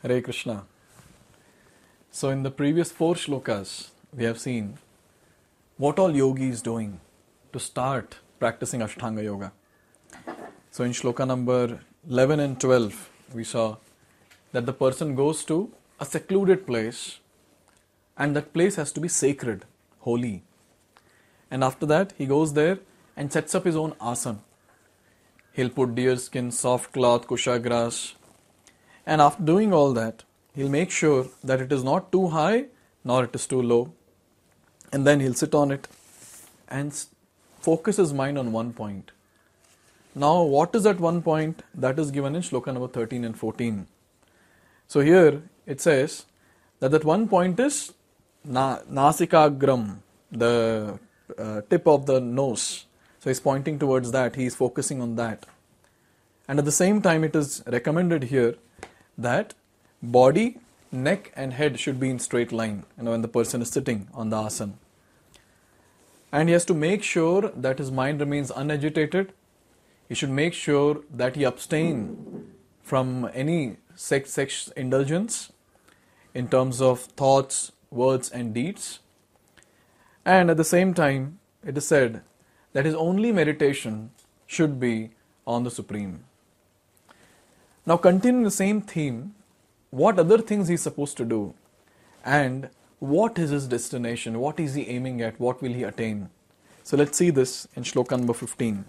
Hare Krishna. So in the previous 4 shlokas, we have seen what all yogi is doing to start practicing Ashtanga Yoga. So in shloka number 11 and 12, we saw that the person goes to a secluded place and that place has to be sacred, holy. And after that, he goes there and sets up his own asana. He'll put deer skin, soft cloth, kusha grass. And after doing all that, he'll make sure that it is not too high nor it is too low. And then he'll sit on it and focus his mind on one point. Now, what is that one point? That is given in shloka number 13 and 14. So here it says that one point is nasikagram, the tip of the nose. So he's pointing towards that, he's focusing on that. And at the same time, it is recommended here that body, neck and head should be in straight line, when the person is sitting on the asana. And he has to make sure that his mind remains unagitated. He should make sure that he abstain from any sex indulgence in terms of thoughts, words and deeds. And at the same time, it is said that his only meditation should be on the Supreme. Now, continuing the same theme, what other things he is supposed to do and what is his destination, what is he aiming at, what will he attain. So let's see this in shloka number 15.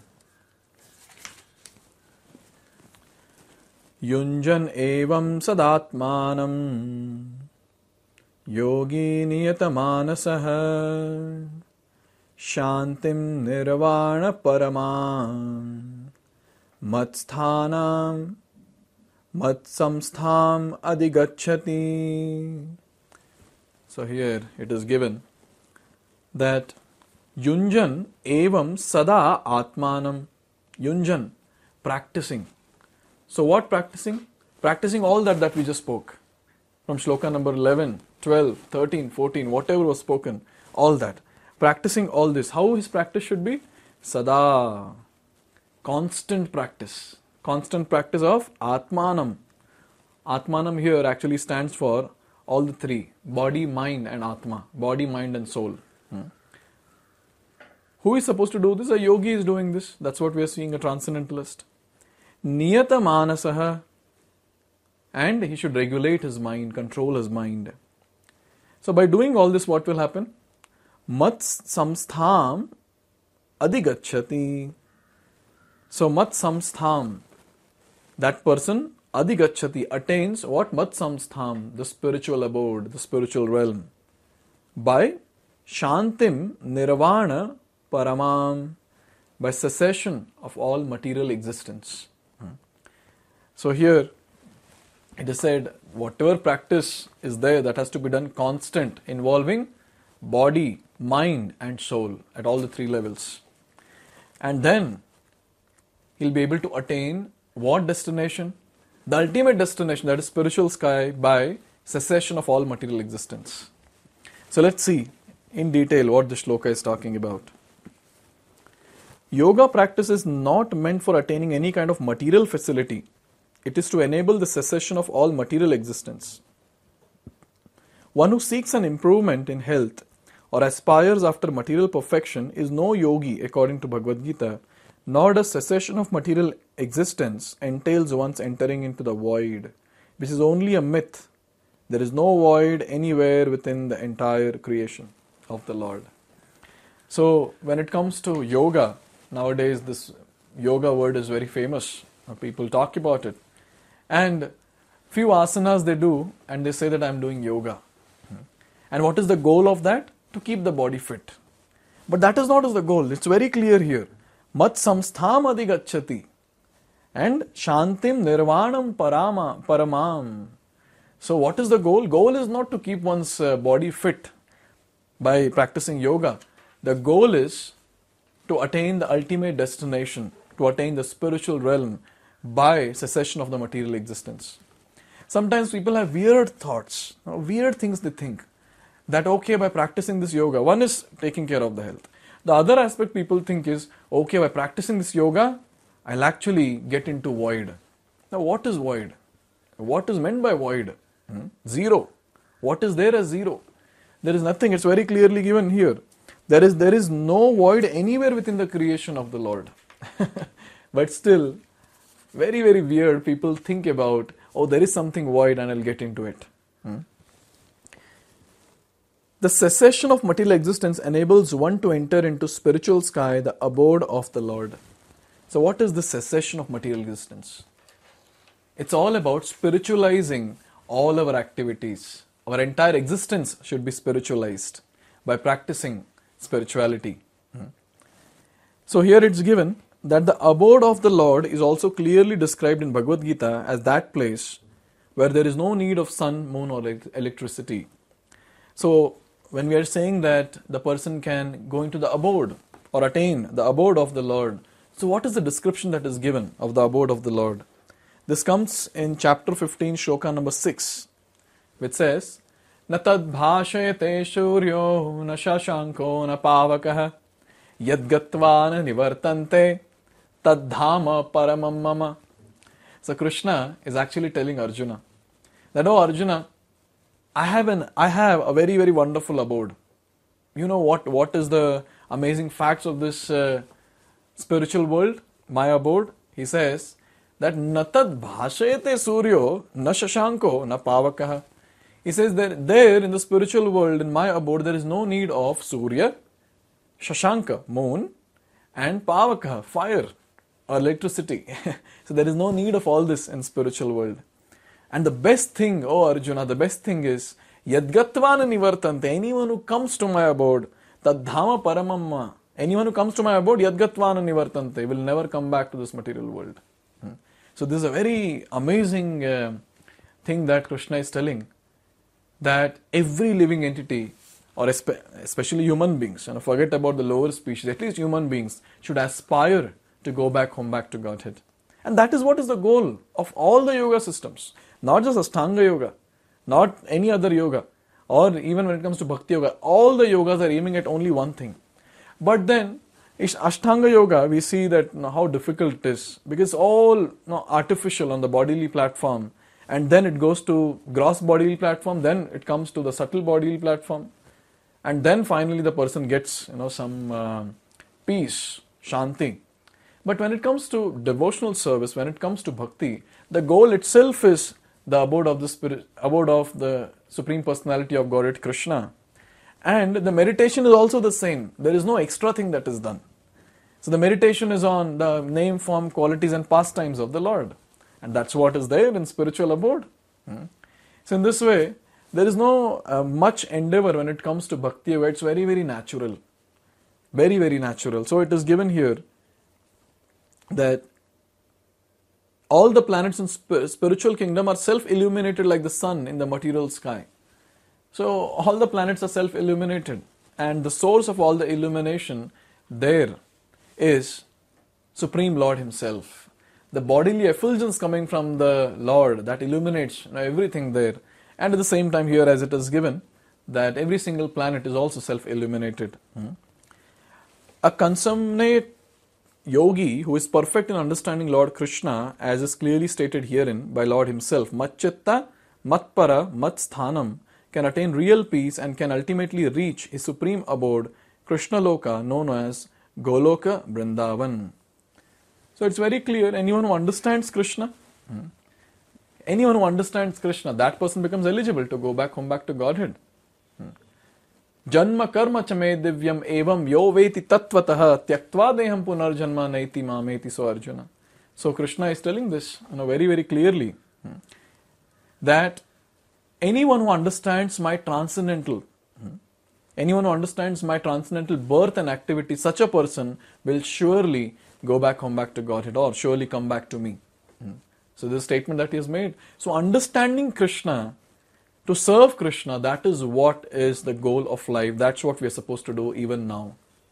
Yunjan evam sadatmanam yogi niyatamanasah shantim nirvana paramam matsthanam matsamstham adigacchati. So here it is given that Yunjan evam sada atmanam. Yunjan, practicing. So what practicing? Practicing all that we just spoke. From shloka number 11, 12, 13, 14, whatever was spoken, all that. Practicing all this. How his practice should be? Sada. Constant practice. Constant practice of Atmanam. Atmanam here actually stands for all the 3. Body, mind and Atma. Body, mind and soul. Who is supposed to do this? A yogi is doing this. That's what we are seeing, a transcendentalist. Niyata manasaha. And he should regulate his mind, control his mind. So by doing all this, what will happen? Mat samstham adigacchati. So mat samstham, that person, adigacchati, attains what? Mat samstham, the spiritual abode, the spiritual realm. By shantim nirvana paramam, by cessation of all material existence. So here it is said, whatever practice is there, that has to be done constant, involving body, mind and soul at all the 3 levels. And then he'll be able to attain what destination? The ultimate destination, that is spiritual sky, by cessation of all material existence. So let's see in detail what the shloka is talking about. Yoga practice is not meant for attaining any kind of material facility. It is to enable the cessation of all material existence. One who seeks an improvement in health or aspires after material perfection is no yogi according to Bhagavad Gita, nor does cessation of material existence entails one's entering into the void, which is only a myth. There is no void anywhere within the entire creation of the Lord. So when it comes to yoga, nowadays this yoga word is very famous. People talk about it. And few asanas they do and they say that I am doing yoga. And what is the goal of that? To keep the body fit. But that is not the goal. It's very clear here. Mat samstham adigacchati. And shantim nirvanam paramam. So what is the goal? Goal is not to keep one's body fit by practicing yoga. The goal is to attain the ultimate destination, to attain the spiritual realm by cessation of the material existence. Sometimes people have weird thoughts, weird things they think. That okay, by practicing this yoga, one is taking care of the health. The other aspect people think is, okay, by practicing this yoga, I'll actually get into void. Now what is void? What is meant by void? Zero. What is there as zero? There is nothing. It's very clearly given here. There is no void anywhere within the creation of the Lord. But still, very, very weird. People think about, oh, there is something void and I'll get into it. The cessation of material existence enables one to enter into spiritual sky, the abode of the Lord. So what is the cessation of material existence? It's all about spiritualizing all our activities. Our entire existence should be spiritualized by practicing spirituality. So here it's given that the abode of the Lord is also clearly described in Bhagavad Gita as that place where there is no need of sun, moon or electricity. So when we are saying that the person can go into the abode or attain the abode of the Lord, so what is the description that is given of the abode of the Lord? This comes in chapter 15, shloka number 6, which says, "Na tad bhashayate shuryo na shashanko na pavakah yad gatva na nivartante tad dhama paramam mama." So Krishna is actually telling Arjuna that, oh Arjuna, I have a very, very wonderful abode. You know what is the amazing facts of this spiritual world, my abode? He says that natad bhashayate suryo na shashanko na pavakah. He says that there in the spiritual world, in my abode, there is no need of surya, shashanka, moon, and pavakah, fire or electricity. So there is no need of all this in spiritual world. And the best thing, oh Arjuna, the best thing is yadgatvana nivartante. Anyone who comes to my abode, tadhama paramamma. Anyone who comes to my abode, yadgatvana nivartante, will never come back to this material world. So this is a very amazing thing that Krishna is telling, that every living entity, or especially human beings, and forget about the lower species, at least human beings should aspire to go back home, back to Godhead. And that is what is the goal of all the yoga systems. Not just Ashtanga Yoga, not any other yoga, or even when it comes to Bhakti Yoga, all the yogas are aiming at only one thing. But then, Ashtanga Yoga, we see that how difficult it is, because it's all artificial on the bodily platform, and then it goes to gross bodily platform, then it comes to the subtle bodily platform, and then finally the person gets some peace, shanti. But when it comes to devotional service, when it comes to bhakti, the goal itself is the abode of the spirit, abode of the Supreme Personality of Godhead, Krishna. And the meditation is also the same. There is no extra thing that is done. So the meditation is on the name, form, qualities and pastimes of the Lord. And that's what is there in spiritual abode. So in this way, there is no much endeavor when it comes to bhakti yoga. It's very, very natural. Very, very natural. So it is given here that all the planets in spiritual kingdom are self-illuminated like the sun in the material sky. So all the planets are self-illuminated, and the source of all the illumination there is Supreme Lord Himself. The bodily effulgence coming from the Lord that illuminates everything there. And at the same time here, as it is given, that every single planet is also self-illuminated. A consummate yogi who is perfect in understanding Lord Krishna, as is clearly stated herein by Lord Himself, Matchitta, Matpara, Matsthanam, can attain real peace and can ultimately reach his supreme abode, Krishna Loka, known as Goloka Vrindavan. So it's very clear, anyone who understands Krishna, that person becomes eligible to go back home, back to Godhead. Janma karma chame divyam evam yo veti tattvataha tyaktva deham punarjanma naiti mameti. So Arjuna. So Krishna is telling this very, very clearly, that anyone who understands my transcendental birth and activity, such a person will surely go back home, back to Godhead, or surely come back to me. So this statement that he has made. So understanding Krishna, to serve Krishna, that is what is the goal of life. That's what we are supposed to do even now.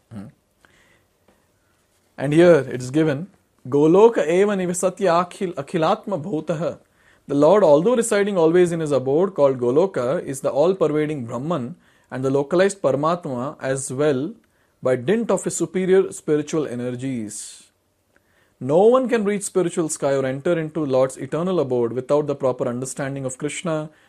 And here it is given, Goloka eva nivasatya akhilatma bhutaha. The Lord, although residing always in His abode called Goloka, is the all-pervading Brahman and the localized Paramatma as well by dint of His superior spiritual energies. No one can reach spiritual sky or enter into Lord's eternal abode without the proper understanding of Krishna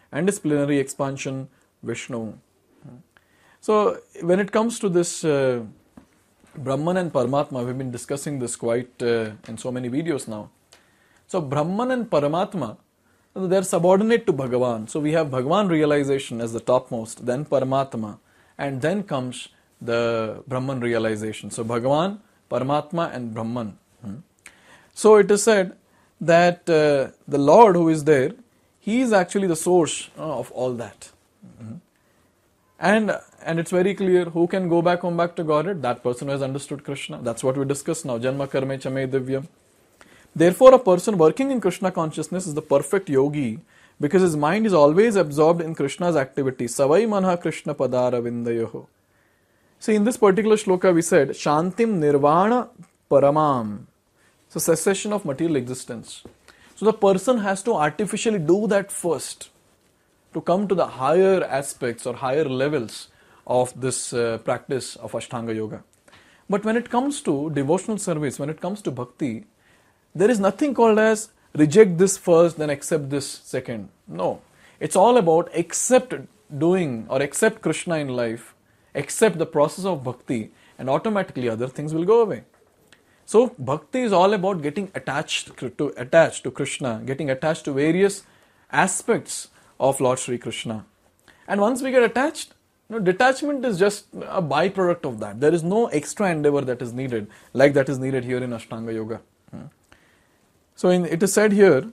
and his plenary expansion, Vishnu. So when it comes to this Brahman and Paramatma, we've been discussing this quite in so many videos now. So Brahman and Paramatma, they're subordinate to Bhagavan. So we have Bhagavan realization as the topmost, then Paramatma, and then comes the Brahman realization. So Bhagavan, Paramatma and Brahman. So it is said that the Lord who is there, He is actually the source of all that. And it's very clear, who can go back home back to Godhead? That person who has understood Krishna. That's what we discuss now. Janma karme chame divyam. Therefore, a person working in Krishna consciousness is the perfect yogi because his mind is always absorbed in Krishna's activity. Savai manha Krishna padara vindayoho. See, in this particular shloka we said, Shantim nirvana paramam. So, cessation of material existence. So, the person has to artificially do that first to come to the higher aspects or higher levels of this practice of Ashtanga Yoga. But when it comes to devotional service, when it comes to bhakti, there is nothing called as reject this first, then accept this second. No. It's all about accept doing or accept Krishna in life, accept the process of bhakti, and automatically other things will go away. So, bhakti is all about getting attached to Krishna, getting attached to various aspects of Lord Sri Krishna. And once we get attached, detachment is just a byproduct of that. There is no extra endeavor that is needed, like that is needed here in Ashtanga Yoga. So it is said here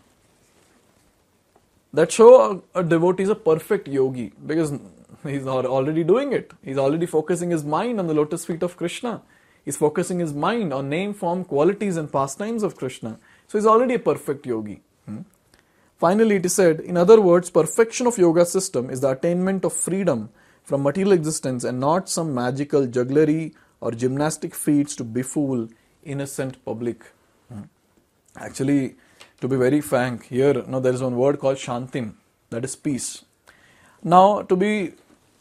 that show a devotee is a perfect yogi because he's already doing it. He's already focusing his mind on the lotus feet of Krishna. He's focusing his mind on name, form, qualities and pastimes of Krishna. So he's already a perfect yogi. Finally, it is said, in other words, perfection of yoga system is the attainment of freedom from material existence and not some magical jugglery or gymnastic feats to befool innocent public. Actually, to be very frank, here there is one word called Shantim, that is peace. Now, to be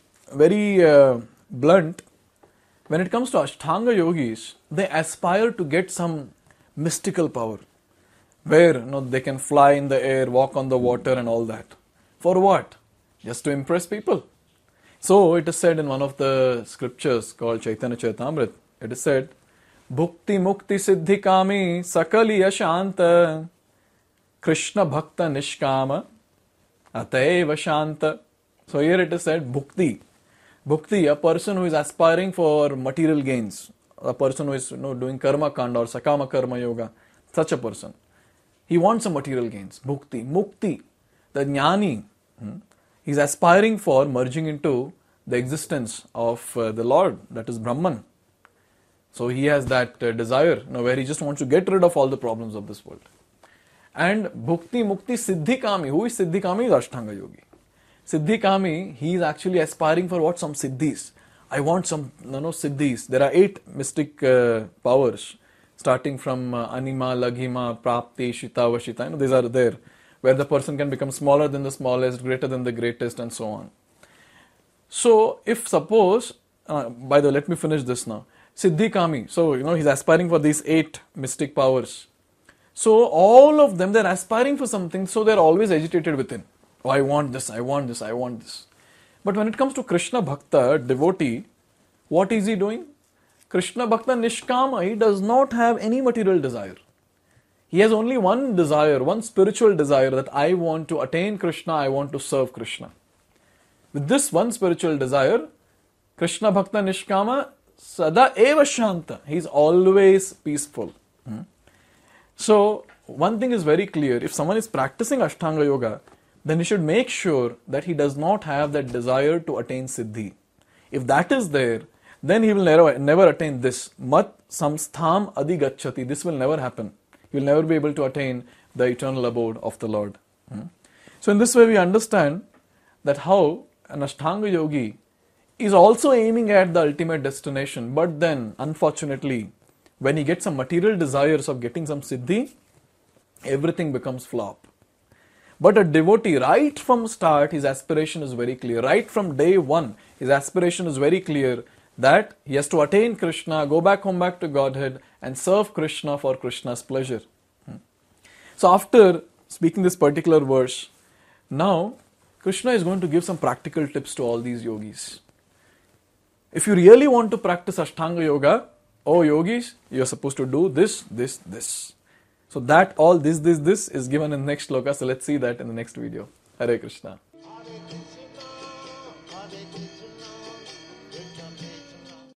very blunt, when it comes to Ashtanga yogis, they aspire to get some mystical power, where they can fly in the air, walk on the water and all that. For what? Just to impress people. So, it is said in one of the scriptures called Chaitanya Charitamrita, it is said, Bhukti Mukti Siddhi Kami Sakali Yashanta Krishna Bhakta Nishkama Ataiva Shanta. So here it is said Bhukti. Bhukti, a person who is aspiring for material gains, a person who is doing karma kanda or sakama karma yoga, such a person. He wants some material gains. Bhukti, Mukti, the jnani, he is aspiring for merging into the existence of the Lord, that is Brahman. So he has that desire, where he just wants to get rid of all the problems of this world. And Bhukti Mukti Siddhi Kami. Who is Siddhi Kami? Is Ashtanga Yogi. Siddhi Kami, he is actually aspiring for what? Some siddhis. I want some siddhis. There are 8 mystic powers, starting from Anima, Laghima, Prapti, Shita, Vashita. These are there, where the person can become smaller than the smallest, greater than the greatest, and so on. So if suppose, by the way, let me finish this now. Siddhi Kami, so he's aspiring for these 8 mystic powers. So all of them, they're aspiring for something, so they're always agitated within. Oh, I want this, I want this, I want this. But when it comes to Krishna Bhakta, devotee, what is he doing? Krishna Bhakta Nishkama, he does not have any material desire. He has only one desire, one spiritual desire, that I want to attain Krishna, I want to serve Krishna. With this one spiritual desire, Krishna Bhakta Nishkama, Sada eva shanta. He is always peaceful. So, one thing is very clear. If someone is practicing Ashtanga Yoga, then he should make sure that he does not have that desire to attain Siddhi. If that is there, then he will never attain this. Mat samstham adhigacchati. This will never happen. He will never be able to attain the eternal abode of the Lord. So, in this way we understand that how an Ashtanga Yogi is also aiming at the ultimate destination, but then, unfortunately, when he gets some material desires of getting some siddhi, everything becomes flop. But a devotee, right from start, his aspiration is very clear. Right from day one, his aspiration is very clear that he has to attain Krishna, go back home back to Godhead, and serve Krishna for Krishna's pleasure. So after speaking this particular verse, now Krishna is going to give some practical tips to all these yogis. If you really want to practice Ashtanga Yoga, oh yogis, you're supposed to do this, this, this. So that all this is given in next shloka. So let's see that in the next video. Hare Krishna.